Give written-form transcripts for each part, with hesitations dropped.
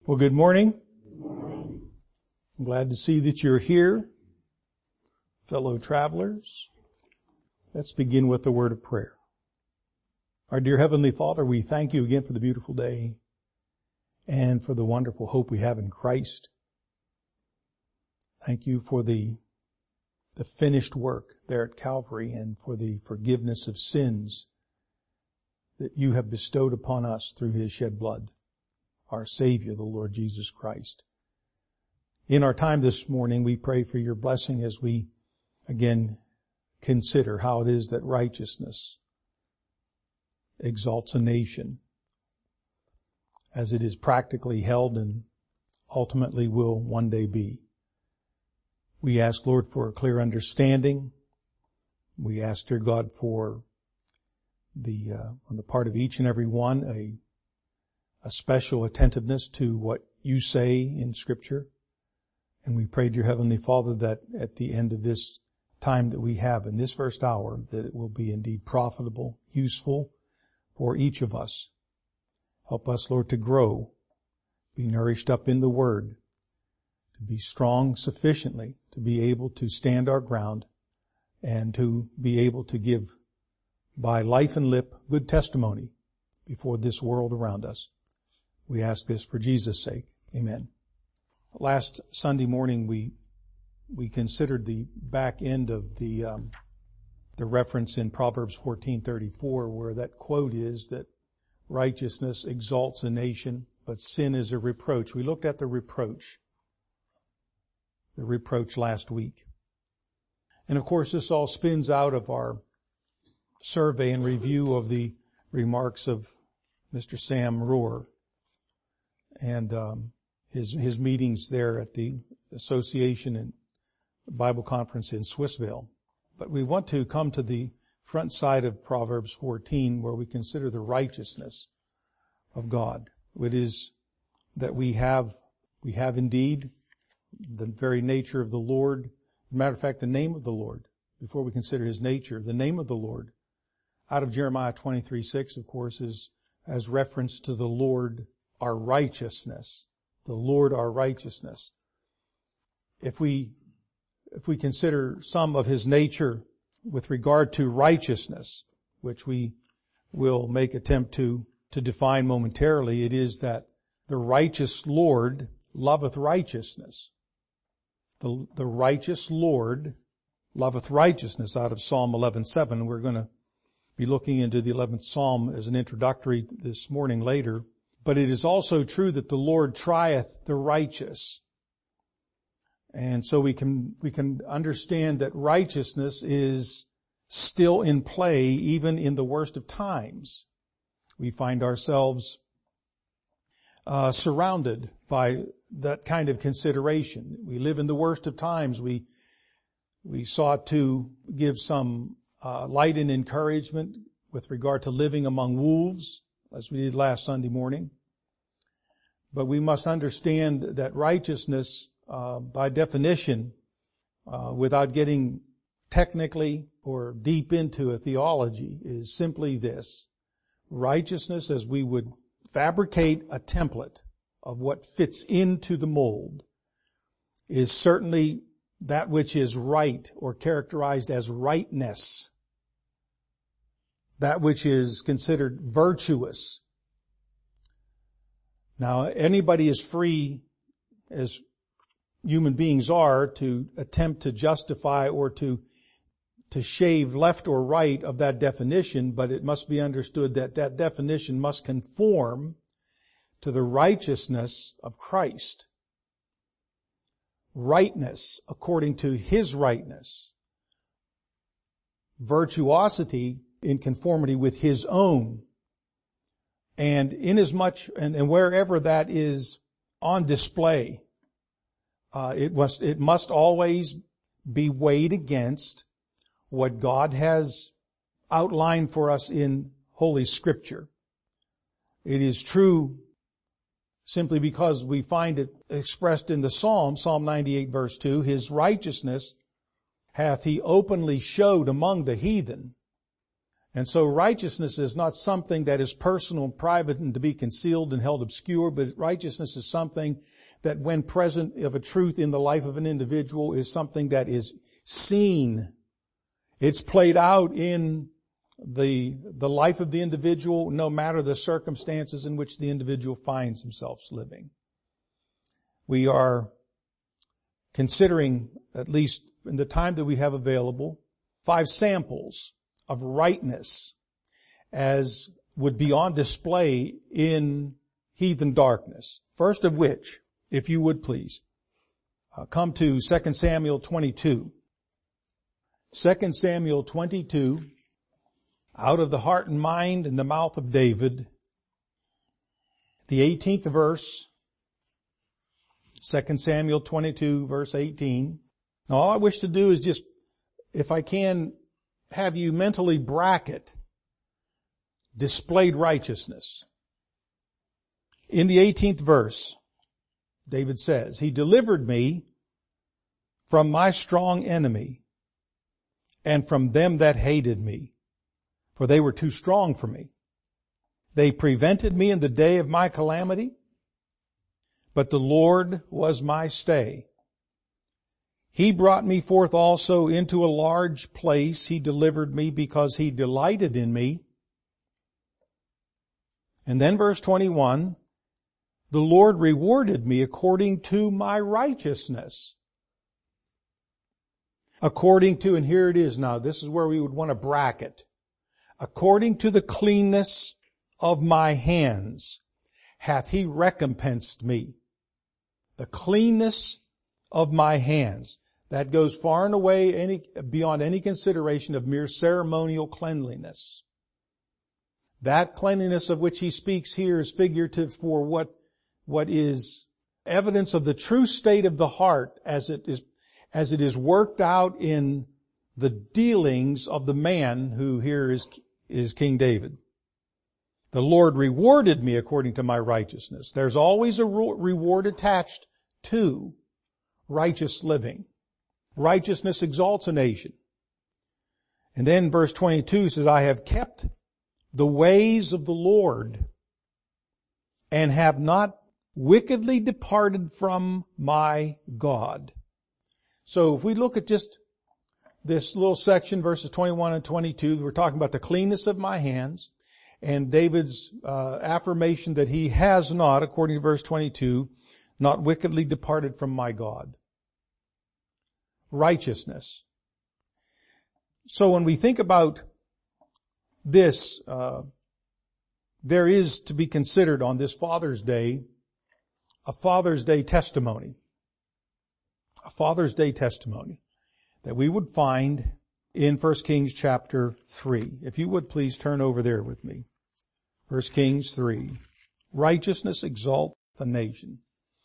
Well, good morning. I'm glad to see that you're here, fellow travelers. Let's begin with the word of prayer. Our dear Heavenly Father, we thank you again for the beautiful day and for the wonderful hope we have in Christ. Thank you for the finished work there at Calvary and for the forgiveness of sins that you have bestowed upon us through His shed blood, our Savior, the Lord Jesus Christ. In our time this morning, we pray for your blessing as we again consider how it is that righteousness exalts a nation, as it is practically held and ultimately will one day be. We ask, Lord, for a clear understanding. We ask, dear God, for on the part of each and every one, a special attentiveness to what you say in Scripture. And we pray, dear Heavenly Father, that at the end of this time that we have in this first hour, that it will be indeed profitable, useful for each of us. Help us, Lord, to grow, be nourished up in the Word, to be strong sufficiently to be able to stand our ground and to be able to give by life and lip good testimony before this world around us. We ask this for Jesus' sake. Amen. Last Sunday morning we considered the back end of the reference in Proverbs 14:34, where that quote is that righteousness exalts a nation, but sin is a reproach. We looked at the reproach last week. And of course this all spins out of our survey and review of the remarks of Mr. Sam Rohr and his meetings there at the Association and Bible Conference in Swissvale. But we want to come to the front side of Proverbs 14, where we consider the righteousness of God. It is that we have indeed the very nature of the Lord. As a matter of fact, the name of the Lord, before we consider His nature, the name of the Lord, out of Jeremiah 23:6, of course, is as reference to the Lord, our righteousness. The Lord, our righteousness. If we consider some of His nature with regard to righteousness, which we will make attempt to define momentarily, it is that the righteous Lord loveth righteousness. The righteous Lord loveth righteousness, out of Psalm 11:7. We're going to be looking into the 11th Psalm as an introductory this morning later. But it is also true that the Lord trieth the righteous. And so we can understand that righteousness is still in play even in the worst of times. We find ourselves surrounded by that kind of consideration. We live in the worst of times. We sought to give some light and encouragement with regard to living among wolves, as we did last Sunday morning. But we must understand that righteousness, by definition, without getting technically or deep into a theology, is simply this. Righteousness, as we would fabricate a template of what fits into the mold, is certainly that which is right or characterized as rightness. That which is considered virtuous. Now, anybody is free, as human beings are, to attempt to justify or to shave left or right of that definition, but it must be understood that that definition must conform to the righteousness of Christ. Rightness according to His rightness. Virtuosity in conformity with His own. And inasmuch and wherever that is on display, it must always be weighed against what God has outlined for us in Holy Scripture. It is true simply because we find it expressed in the Psalm 98 verse 2, His righteousness hath He openly showed among the heathen. And so righteousness is not something that is personal and private and to be concealed and held obscure, but righteousness is something that when present of a truth in the life of an individual is something that is seen. It's played out in the life of the individual, no matter the circumstances in which the individual finds himself living. We are considering, at least in the time that we have available, 5 samples of rightness as would be on display in heathen darkness. First of which, if you would please, come to 2 Samuel 22. 2 Samuel 22, out of the heart and mind and the mouth of David, the 18th verse, 2 Samuel 22, verse 18. Now all I wish to do is just, if I can, have you mentally bracket displayed righteousness. In the 18th verse, David says, He delivered me from my strong enemy and from them that hated me, for they were too strong for me. They prevented me in the day of my calamity, but the Lord was my stay. He brought me forth also into a large place. He delivered me because He delighted in me. And then verse 21, the Lord rewarded me according to my righteousness. According to, and here it is now, this is where we would want to bracket. According to the cleanness of my hands hath He recompensed me. The cleanness of my hands. That goes far and away beyond any consideration of mere ceremonial cleanliness. That cleanliness of which he speaks here is figurative for what is evidence of the true state of the heart as it is worked out in the dealings of the man who here is King David. The Lord rewarded me according to my righteousness. There's always a reward attached to righteous living. Righteousness exalts a nation. And then verse 22 says, I have kept the ways of the Lord and have not wickedly departed from my God. So if we look at just this little section, verses 21 and 22, we're talking about the cleanness of my hands and David's affirmation that he has not, according to verse 22, not wickedly departed from my God. Righteousness. So when we think about this, there is to be considered on this Father's Day, a Father's Day testimony. A Father's Day testimony that we would find in 1 Kings chapter 3. If you would please turn over there with me. 1 Kings 3. Righteousness exalts the nation.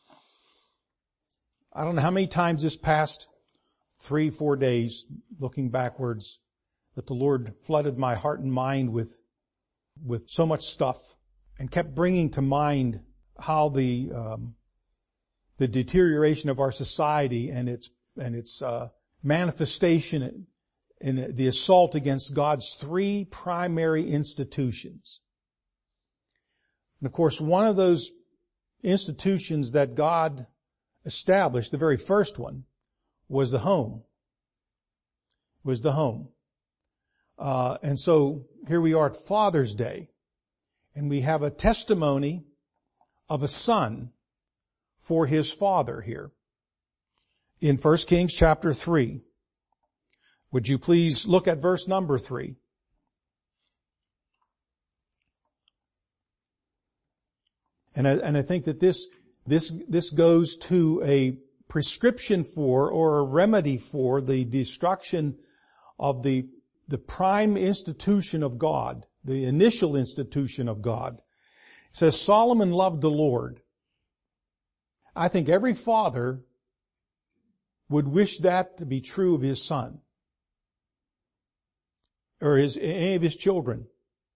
I don't know how many times this past 3-4 days, looking backwards, that the Lord flooded my heart and mind with so much stuff and kept bringing to mind how the deterioration of our society and its manifestation in the assault against God's 3 primary institutions. And of course, one of those institutions that God established, the very first one, was the home. And so here we are at Father's Day, and we have a testimony of a son for his father here in 1 Kings chapter 3. Would you please look at verse number 3? And I think that this goes to a prescription for or a remedy for the destruction of the prime institution of God, the initial institution of God. It says, Solomon loved the Lord. I think every father would wish that to be true of his son or any of his children.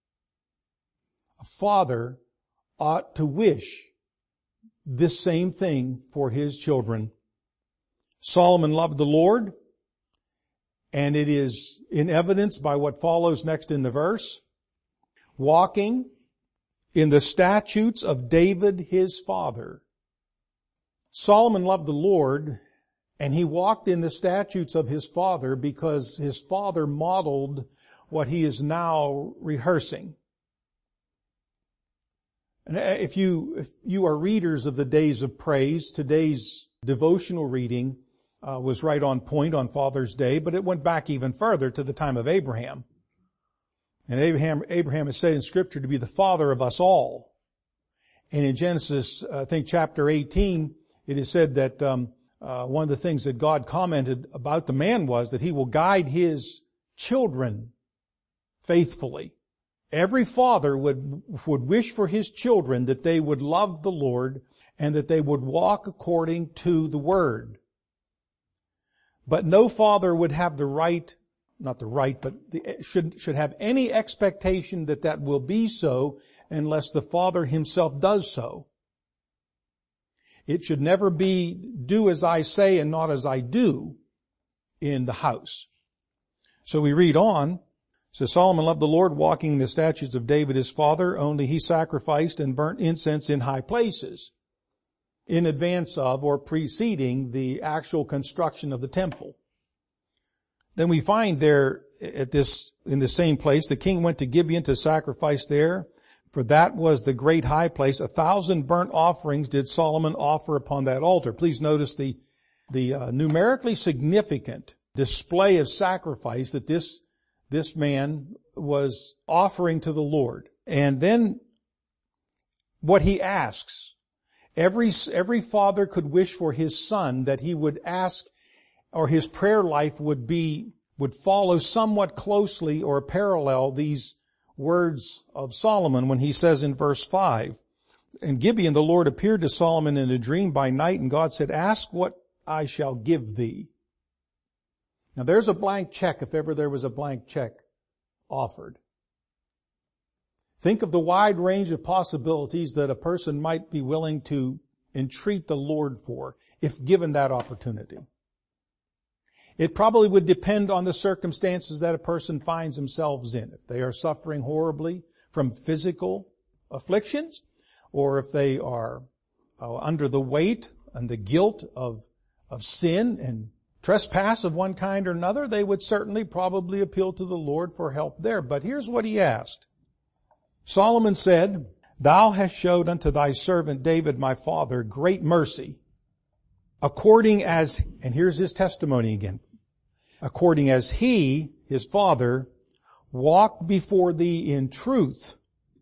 A father ought to wish this same thing for his children. Solomon loved the Lord And it is in evidence by what follows next in the verse. Walking in the statutes of David his father. Solomon loved the Lord, and he walked in the statutes of his father because his father modeled what he is now rehearsing. And if you are readers of the Days of Praise, today's devotional reading was right on point on Father's Day, but it went back even further to the time of Abraham. And Abraham is said in Scripture to be the father of us all. And in Genesis, I think chapter 18, it is said that one of the things that God commented about the man was that he will guide his children faithfully. Every father would wish for his children that they would love the Lord and that they would walk according to the Word. But no father would have the right, not the right, but should have any expectation that that will be so unless the father himself does so. It should never be do as I say and not as I do in the house. So we read on. So Solomon loved the Lord, walking in the statutes of David his father, only he sacrificed and burnt incense in high places in advance of or preceding the actual construction of the temple. Then we find there in the same place, the king went to Gibeon to sacrifice there, for that was the great high place. 1,000 burnt offerings did Solomon offer upon that altar. Please notice the numerically significant display of sacrifice that this man was offering to the Lord. And then what he asks, every father could wish for his son that he would ask, or his prayer life would follow somewhat closely or parallel these words of Solomon when he says in verse 5, in Gibeon the Lord appeared to Solomon in a dream by night, and God said, ask what I shall give thee. Now there's a blank check if ever there was a blank check offered. Think of the wide range of possibilities that a person might be willing to entreat the Lord for if given that opportunity. It probably would depend on the circumstances that a person finds themselves in. If they are suffering horribly from physical afflictions, or if they are under the weight and the guilt of sin and trespass of one kind or another, they would certainly probably appeal to the Lord for help there. But here's what he asked. Solomon said, thou hast showed unto thy servant David my father great mercy, according as, and here's his testimony again, according as he, his father, walked before thee in truth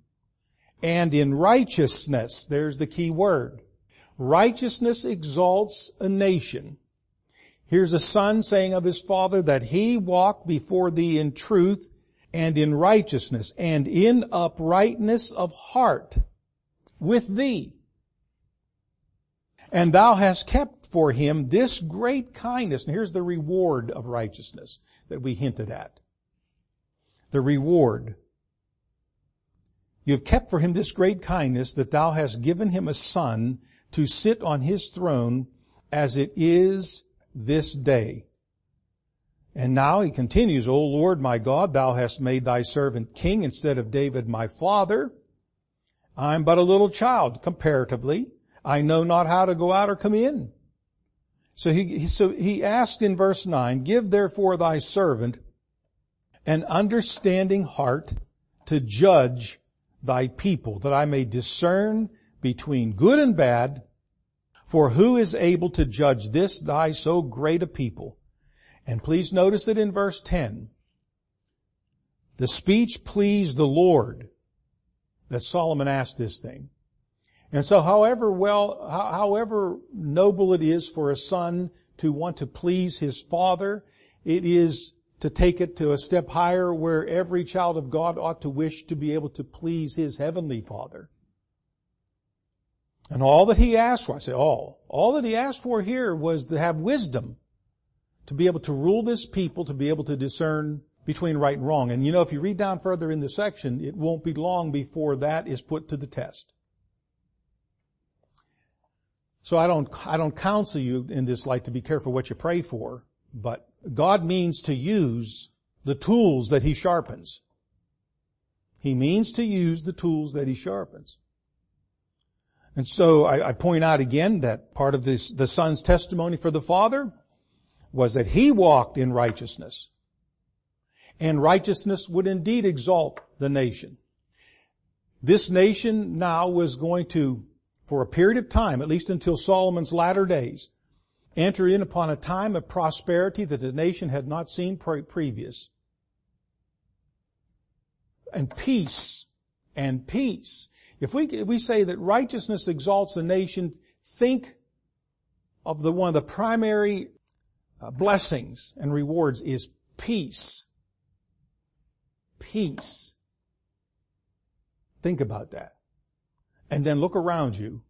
and in righteousness. There's the key word. Righteousness exalts a nation. Here's a son saying of his father that he walked before thee in truth and in righteousness and in uprightness of heart with thee. And thou hast kept for him this great kindness. And here's the reward of righteousness that we hinted at. The reward. You have kept for him this great kindness that thou hast given him a son to sit on his throne as it is this day. And now he continues, O Lord my God, thou hast made thy servant king instead of David my father. I'm but a little child comparatively. I know not how to go out or come in. So he asked in verse 9, give therefore thy servant an understanding heart to judge thy people, that I may discern between good and bad. For who is able to judge this thy so great a people? And please notice that in verse 10, the speech pleased the Lord that Solomon asked this thing. And so however noble it is for a son to want to please his father, it is to take it to a step higher where every child of God ought to wish to be able to please his heavenly Father. And all that he asked for, I say all that he asked for here was to have wisdom, to be able to rule this people, to be able to discern between right and wrong. And you know, if you read down further in the section, it won't be long before that is put to the test. So I don't counsel you in this light to be careful what you pray for, but God means to use the tools that He sharpens. He means to use the tools that He sharpens. And so I point out again that part of the Son's testimony for the Father was that He walked in righteousness. And righteousness would indeed exalt the nation. This nation now was going to, for a period of time, at least until Solomon's latter days, enter in upon a time of prosperity that the nation had not seen previous. And peace. And peace. If we say that righteousness exalts the nation, think of one of the primary blessings and rewards is peace. Peace. Think about that. And then look around you.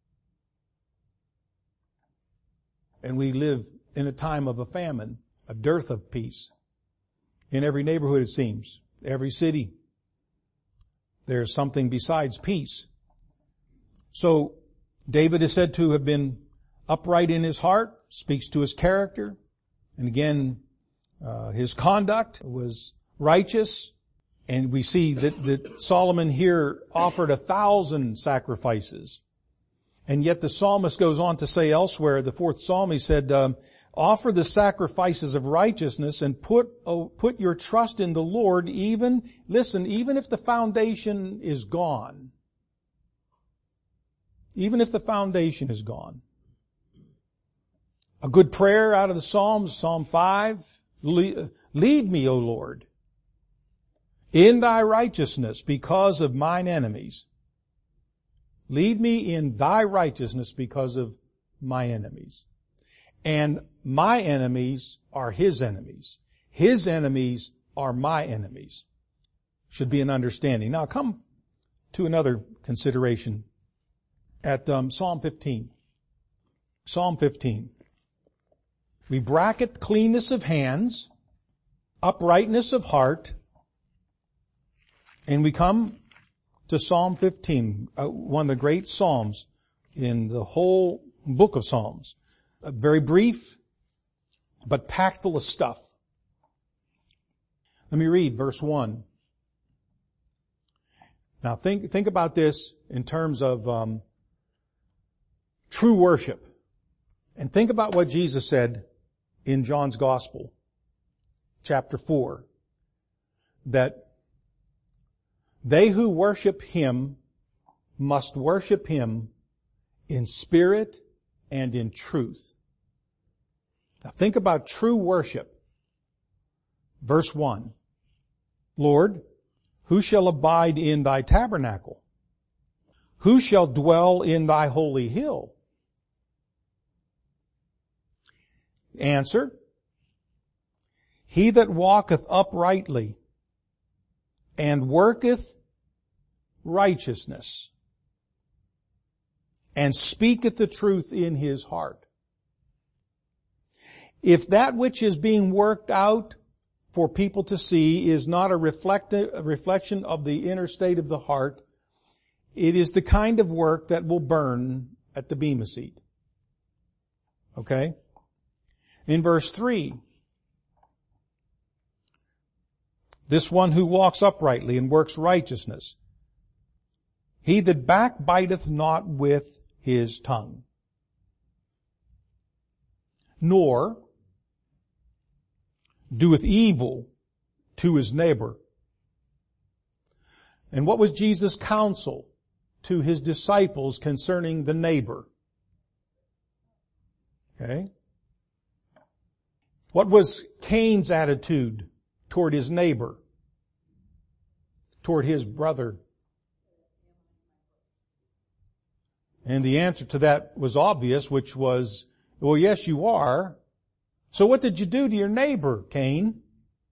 And we live in a time of a famine, a dearth of peace. In every neighborhood, it seems, every city, there's something besides peace. So David is said to have been upright in his heart, speaks to his character. And again, his conduct was righteous. And we see that Solomon here offered 1,000 sacrifices. And yet the psalmist goes on to say elsewhere, the 4th Psalm, he said, offer the sacrifices of righteousness and put your trust in the Lord even if the foundation is gone. Even if the foundation is gone. A good prayer out of the Psalms, Psalm 5, lead me, O Lord, in thy righteousness because of mine enemies. Lead me in thy righteousness because of my enemies. And my enemies are his enemies. His enemies are my enemies. Should be an understanding. Now come to another consideration at Psalm 15. Psalm 15. We bracket cleanness of hands, uprightness of heart, and we come to Psalm 15, one of the great Psalms in the whole book of Psalms. Very brief, but packed full of stuff. Let me read verse 1. Now think about this in terms of true worship. And think about what Jesus said in John's Gospel, chapter 4, that they who worship Him must worship Him in spirit and in truth. Now think about true worship. Verse 1. Lord, who shall abide in thy tabernacle? Who shall dwell in thy holy hill? Answer. He that walketh uprightly and worketh righteousness and speaketh the truth in his heart. If that which is being worked out for people to see is not a reflection of the inner state of the heart, it is the kind of work that will burn at the bema seat. Okay? In verse 3, this one who walks uprightly and works righteousness, he that backbiteth not with his tongue, nor doeth evil to his neighbor. And what was Jesus' counsel to his disciples concerning the neighbor? Okay. What was Cain's attitude toward his neighbor? Toward his brother? And the answer to that was obvious, which was, well, yes, you are. So what did you do to your neighbor, Cain?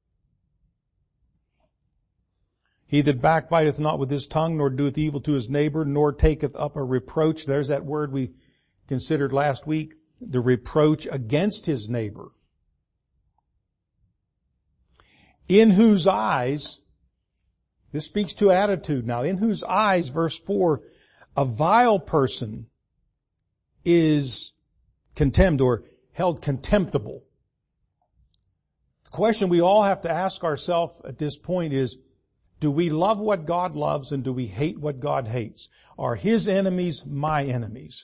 He that backbiteth not with his tongue, nor doeth evil to his neighbor, nor taketh up a reproach. There's that word we considered last week, the reproach against his neighbor. In whose eyes, this speaks to attitude now, in whose eyes, verse 4, a vile person is contemned or held contemptible. The question we all have to ask ourselves at this point is, do we love what God loves and do we hate what God hates? Are His enemies my enemies?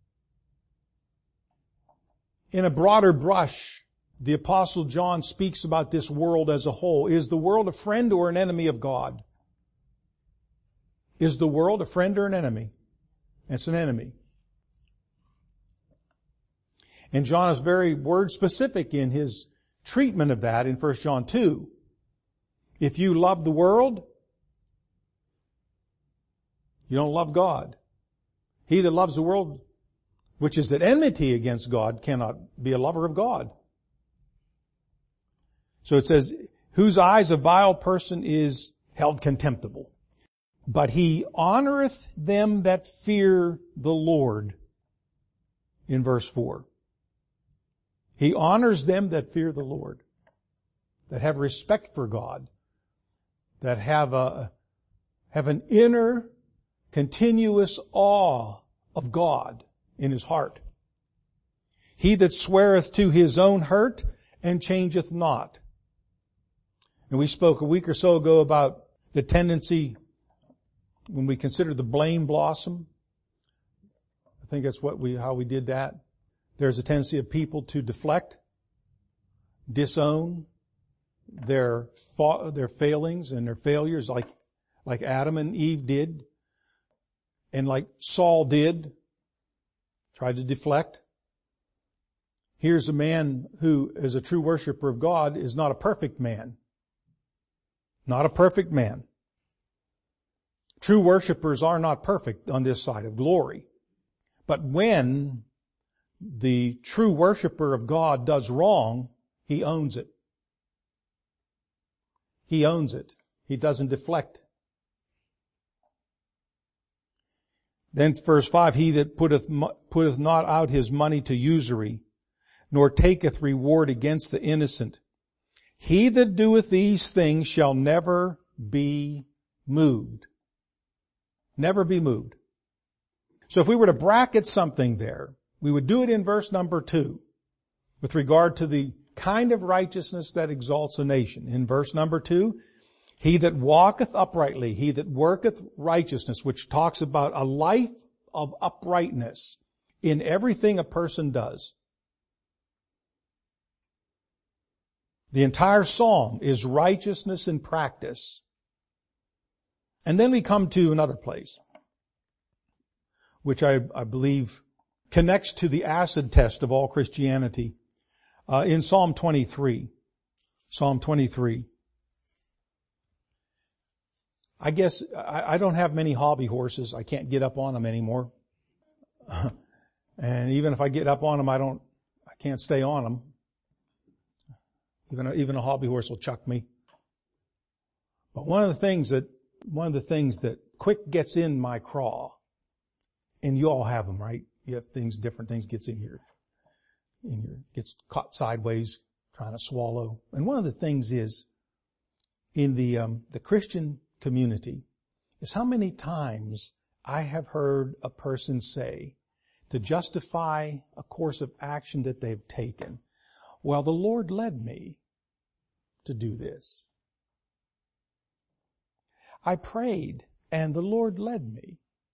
In a broader brush, the Apostle John speaks about this world as a whole. Is the world a friend or an enemy of God? Is the world a friend or an enemy? It's an enemy. And John is very word specific in his treatment of that in 1 John 2. If you love the world, you don't love God. He that loves the world, which is at enmity against God, cannot be a lover of God. So it says, whose eyes a vile person is held contemptible. But he honoreth them that fear the Lord. In verse 4. He honors them that fear the Lord. That have respect for God. That have an inner, continuous awe of God in his heart. He that sweareth to his own hurt and changeth not. And we spoke a week or so ago about the tendency when we consider the blame blossom. I think that's how we did that. There's a tendency of people to deflect, disown their failings and their failures like Adam and Eve did and like Saul did, tried to deflect. Here's a man who is a true worshiper of God is not a perfect man. Not a perfect man. True worshipers are not perfect on this side of glory. But when the true worshiper of God does wrong, he owns it. He owns it. He doesn't deflect. Then verse 5, he that putteth not out his money to usury, nor taketh reward against the innocent. He that doeth these things shall never be moved. Never be moved. So if we were to bracket something there, we would do it in verse number 2 with regard to the kind of righteousness that exalts a nation. In verse number 2, he that walketh uprightly, he that worketh righteousness, which talks about a life of uprightness in everything a person does. The entire psalm is righteousness in practice. And then we come to another place, which I believe connects to the acid test of all Christianity, in Psalm 23. Psalm 23. I guess I don't have many hobby horses. I can't get up on them anymore. And even if I get up on them, I can't stay on them. Even a hobby horse will chuck me. But one of the things that quick gets in my craw, and you all have them, right? You have different things gets gets caught sideways, trying to swallow. And one of the things is, in the Christian community, is how many times I have heard a person say, to justify a course of action that they've taken, well, the Lord led me to do this. I prayed and the Lord led me.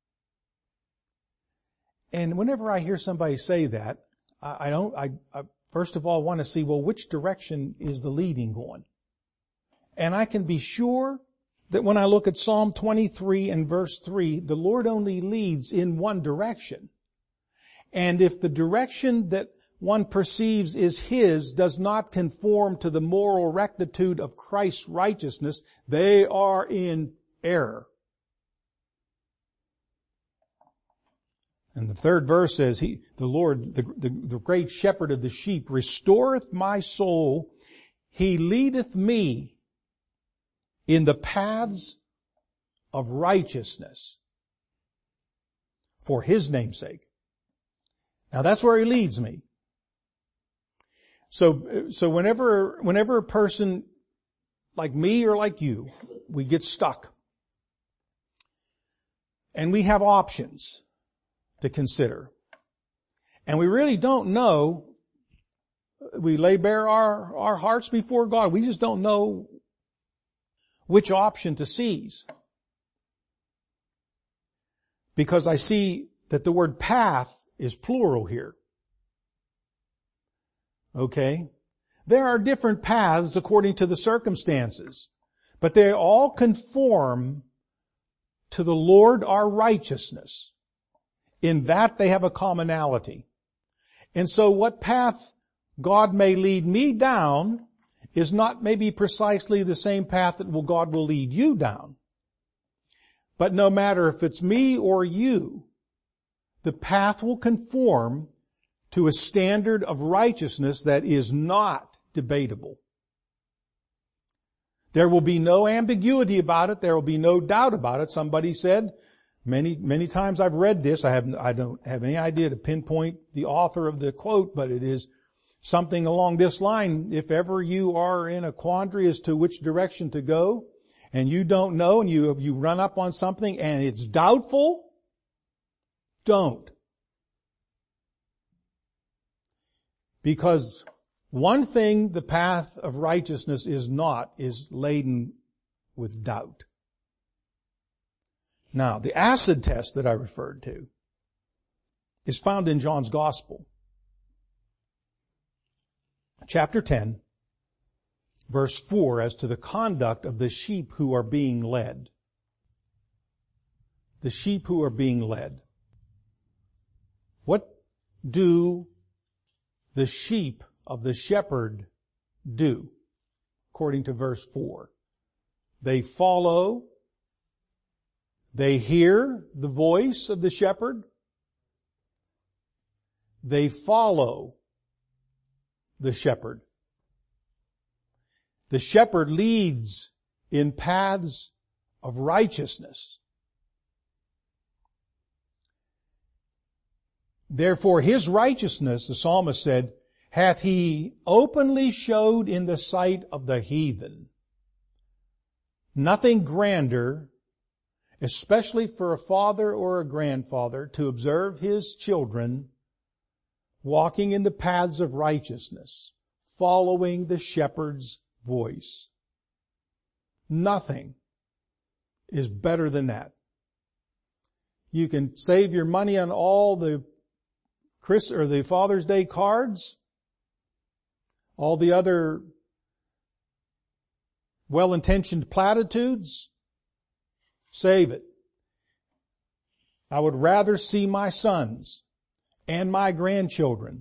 And whenever I hear somebody say that, I first of all want to see, well, which direction is the leading going? And I can be sure that when I look at Psalm 23 and verse 3, the Lord only leads in one direction. And if the direction that one perceives is His does not conform to the moral rectitude of Christ's righteousness, they are in error. And the third verse says, the Lord, the great shepherd of the sheep, restoreth my soul. He leadeth me in the paths of righteousness for His name's sake. Now that's where He leads me. So whenever a person like me or like you, we get stuck and we have options to consider, and we really don't know we lay bare our hearts before God. We just don't know which option to seize. Because I see that the word path is plural here. Okay? There are different paths according to the circumstances, but they all conform to the Lord our righteousness. In that they have a commonality. And so what path God may lead me down is not maybe precisely the same path that God will lead you down. But no matter if it's me or you, the path will conform to a standard of righteousness that is not debatable. There will be no ambiguity about it. There will be no doubt about it. Somebody said, many times I've read this. I don't have any idea to pinpoint the author of the quote, but it is something along this line. If ever you are in a quandary as to which direction to go, and you don't know, and you run up on something and it's doubtful, don't. Because one thing the path of righteousness is not is laden with doubt. Now, the acid test that I referred to is found in John's Gospel. Chapter 10, verse 4, as to the conduct of the sheep who are being led. The sheep who are being led. What do the sheep of the shepherd do? According to verse 4. They follow, they hear the voice of the shepherd, they follow the shepherd. The shepherd leads in paths of righteousness. Therefore his righteousness, the psalmist said, hath he openly showed in the sight of the heathen. Nothing grander, especially for a father or a grandfather, to observe his children walking in the paths of righteousness, following the shepherd's voice. Nothing is better than that. You can save your money on all the Father's Day cards, all the other well-intentioned platitudes. Save it. I would rather see my sons and my grandchildren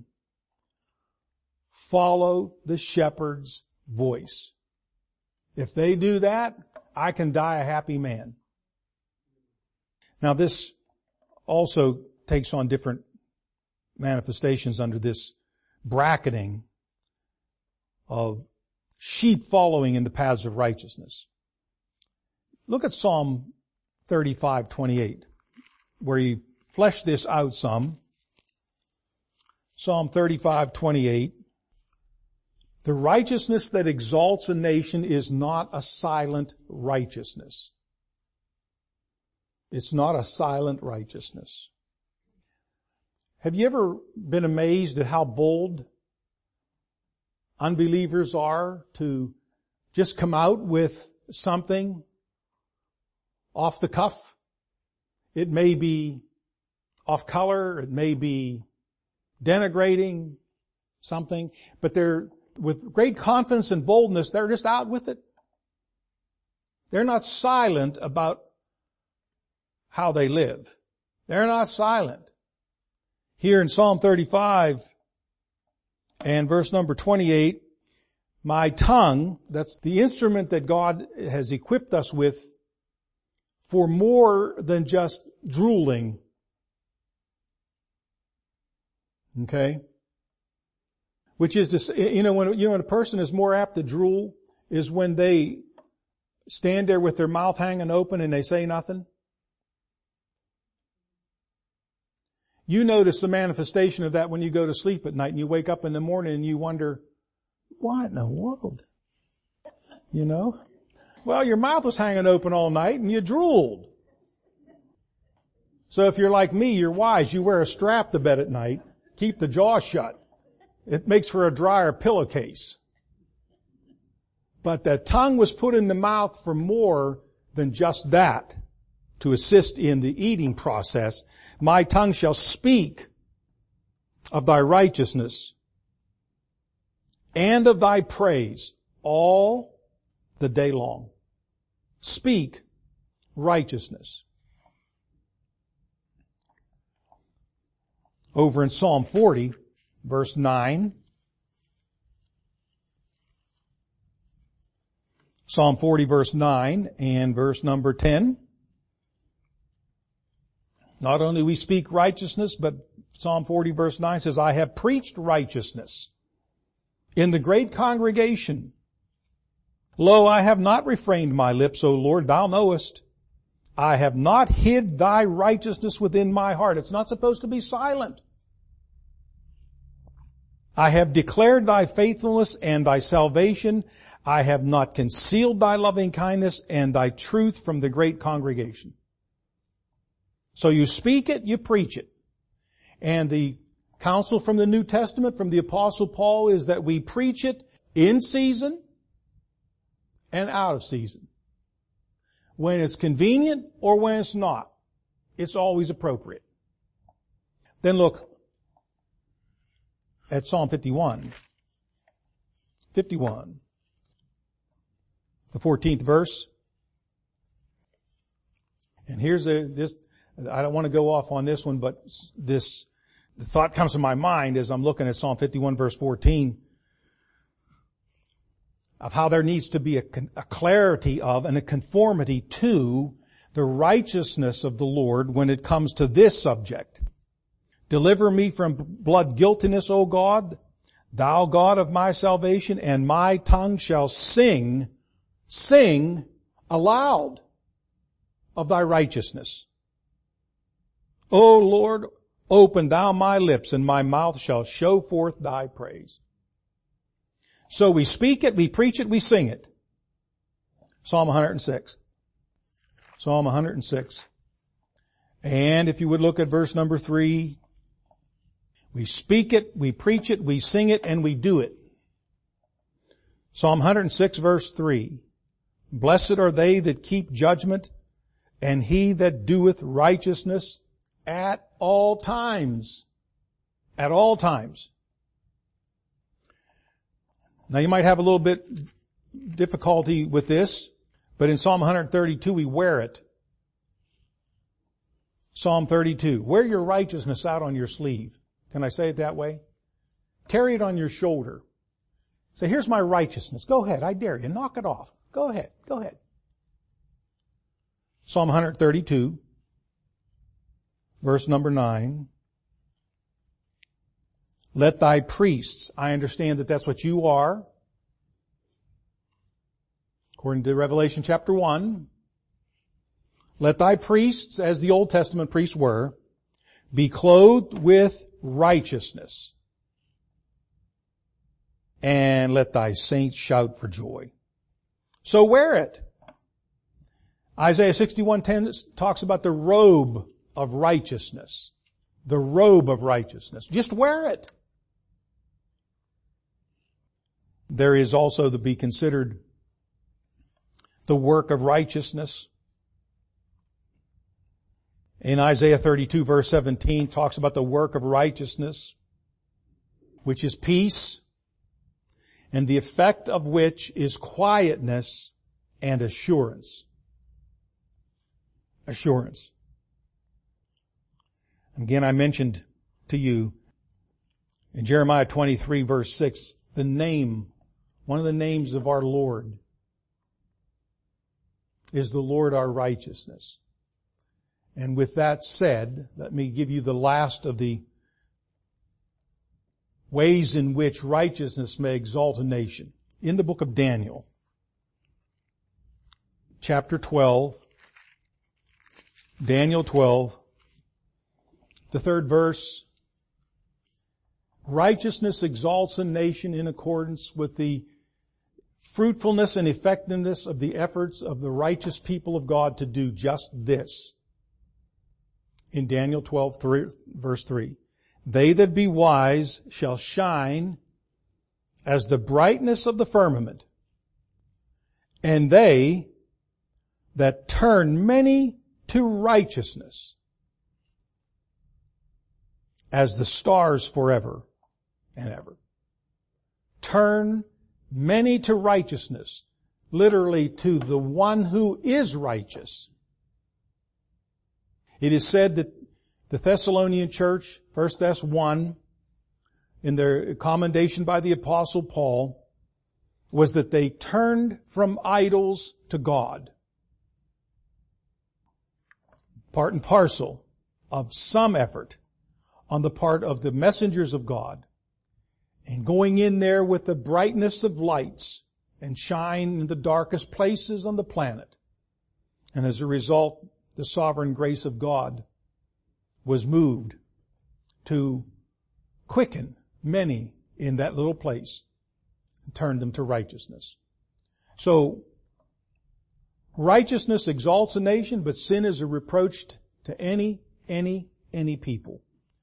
follow the shepherd's voice. If they do that, I can die a happy man. Now this also takes on different manifestations under this bracketing of sheep following in the paths of righteousness. Look at Psalm 35:28, where he fleshed this out some. Psalm 35:28. The righteousness that exalts a nation is not a silent righteousness. It's not a silent righteousness. Have you ever been amazed at how bold unbelievers are to just come out with something off the cuff? It may be off color, it may be denigrating something, but they're, with great confidence and boldness, they're just out with it. They're not silent about how they live. They're not silent. Here in Psalm 35 and verse number 28, my tongue, that's the instrument that God has equipped us with for more than just drooling. Okay? Which is to, when a person is more apt to drool is when they stand there with their mouth hanging open and they say nothing. You notice the manifestation of that when you go to sleep at night and you wake up in the morning and you wonder, what in the world? You know? Well, your mouth was hanging open all night and you drooled. So if you're like me, you're wise. You wear a strap to bed at night. Keep the jaw shut. It makes for a drier pillowcase. But the tongue was put in the mouth for more than just that, to assist in the eating process. My tongue shall speak of thy righteousness and of thy praise all the day long. Speak righteousness. Over in Psalm 40, verse 9. Psalm 40, verse 9 and verse number 10. Not only we speak righteousness, but Psalm 40, verse 9 says, I have preached righteousness in the great congregation. Lo, I have not refrained my lips, O Lord, thou knowest. I have not hid thy righteousness within my heart. It's not supposed to be silent. I have declared thy faithfulness and thy salvation. I have not concealed thy loving kindness and thy truth from the great congregation. So you speak it, you preach it. And the counsel from the New Testament, from the Apostle Paul, is that we preach it in season and out of season. When it's convenient or when it's not. It's always appropriate. Then look at Psalm 51. 51. The 14th verse. And here's this, I don't want to go off on this one, but the thought comes to my mind as I'm looking at Psalm 51 verse 14 of how there needs to be a clarity of and a conformity to the righteousness of the Lord when it comes to this subject. Deliver me from blood guiltiness, O God, thou God of my salvation, and my tongue shall sing aloud of thy righteousness. O Lord, open thou my lips, and my mouth shall show forth thy praise. So we speak it, we preach it, we sing it. Psalm 106. Psalm 106. And if you would look at verse number 3, we speak it, we preach it, we sing it, and we do it. Psalm 106 verse 3. Blessed are they that keep judgment, and he that doeth righteousness at all times. At all times. Now you might have a little bit difficulty with this, but in Psalm 132 we wear it. Psalm 32. Wear your righteousness out on your sleeve. Can I say it that way? Carry it on your shoulder. Say, here's my righteousness. Go ahead. I dare you. Knock it off. Go ahead. Go ahead. Psalm 132, verse number 9. Let thy priests, I understand that that's what you are, according to Revelation chapter 1. Let thy priests, as the Old Testament priests were, be clothed with righteousness. And let thy saints shout for joy. So wear it. Isaiah 61:10 talks about the robe of righteousness. The robe of righteousness. Just wear it. There is also to be considered the work of righteousness. In Isaiah 32 verse 17 talks about the work of righteousness, which is peace, and the effect of which is quietness and assurance. Assurance. Again, I mentioned to you in Jeremiah 23 verse 6, the name, one of the names of our Lord is the Lord our righteousness. And with that said, let me give you the last of the ways in which righteousness may exalt a nation. In the book of Daniel, chapter 12, Daniel 12, the 3rd verse, righteousness exalts a nation in accordance with the fruitfulness and effectiveness of the efforts of the righteous people of God to do just this. In Daniel 12, verse 3. They that be wise shall shine as the brightness of the firmament, and they that turn many to righteousness as the stars forever and ever. Turn many to righteousness, literally to the one who is righteous. It is said that the Thessalonian church, 1 Thess 1, in their commendation by the Apostle Paul, was that they turned from idols to God. Part and parcel of some effort on the part of the messengers of God, and going in there with the brightness of lights and shine in the darkest places on the planet. And as a result, the sovereign grace of God was moved to quicken many in that little place and turn them to righteousness. So, righteousness exalts a nation, but sin is a reproach to any people.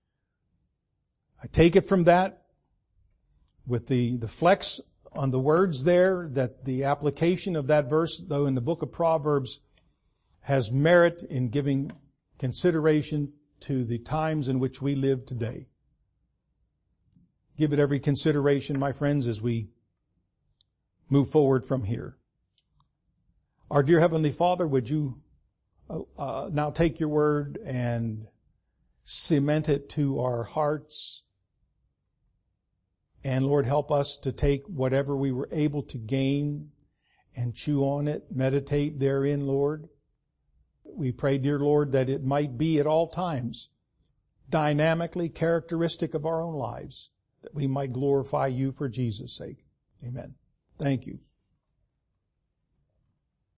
I take it from that, with the flex on the words there, that the application of that verse, though in the book of Proverbs, has merit in giving consideration to the times in which we live today. Give it every consideration, my friends, as we move forward from here. Our dear Heavenly Father, would you now take your word and cement it to our hearts? And Lord, help us to take whatever we were able to gain and chew on it, meditate therein, Lord. We pray, dear Lord, that it might be at all times dynamically characteristic of our own lives, that we might glorify you for Jesus' sake. Amen. Thank you.